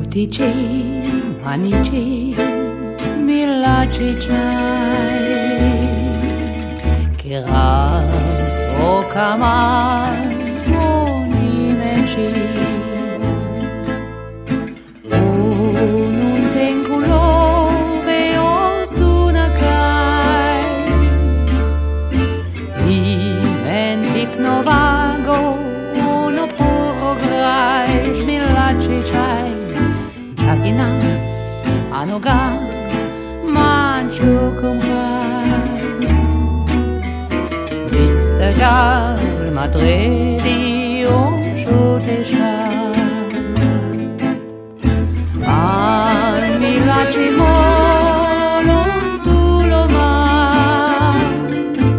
dici, amici, milaci c'hai, che raz o camas ogni meci, un senculove o sunacai, imentic novago, uno puro graj, milaci c'hai, giachinas a noga, mangiu compras, vistagar madredi o giudeșa, a milaci molo tu lo mas,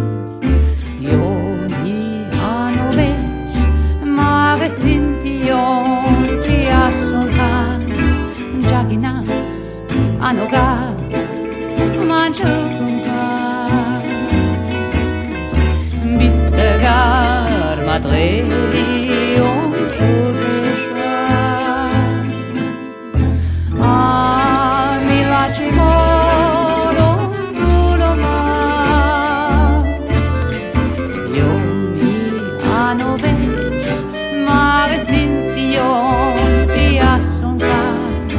ioni anoveș, mare sintion ti assolhans, giachinas a noga, mangiu compras, vistagar madredi o giudeșa, a milaci molo tu lo mas, ioni anoveș, mare sintion ti assolhans.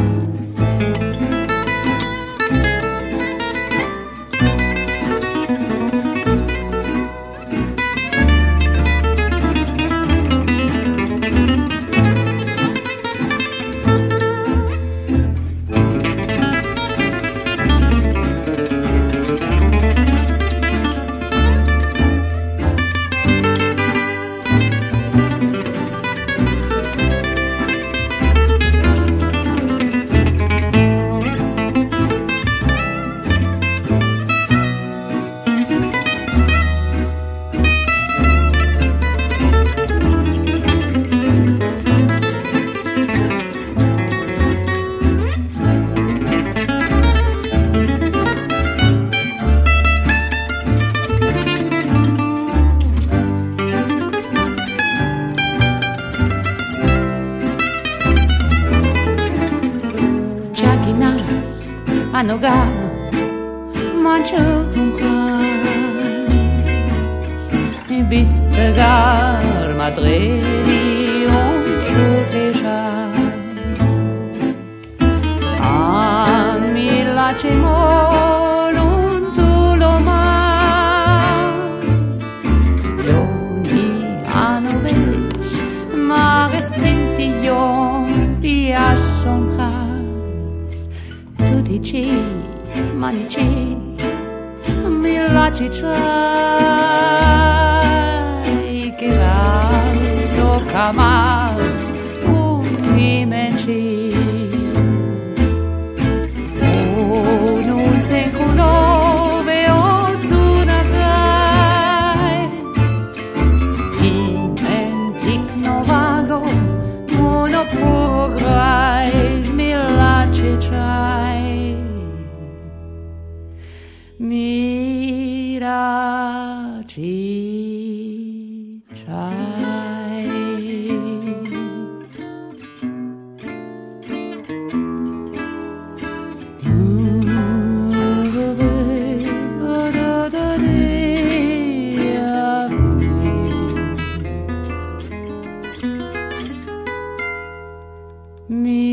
A noga, mangiu compras, vistagar madredi o giudeșa, a milaci molo tu lo mas, ioni anoveș, mare sintion ti assolhans, tu dici, manici, milaci c'hai, che razzo camas unimeci, un senculove o sunacai, imentic novago, uno puro graj, milaci c'hai, milaci c'hai. Me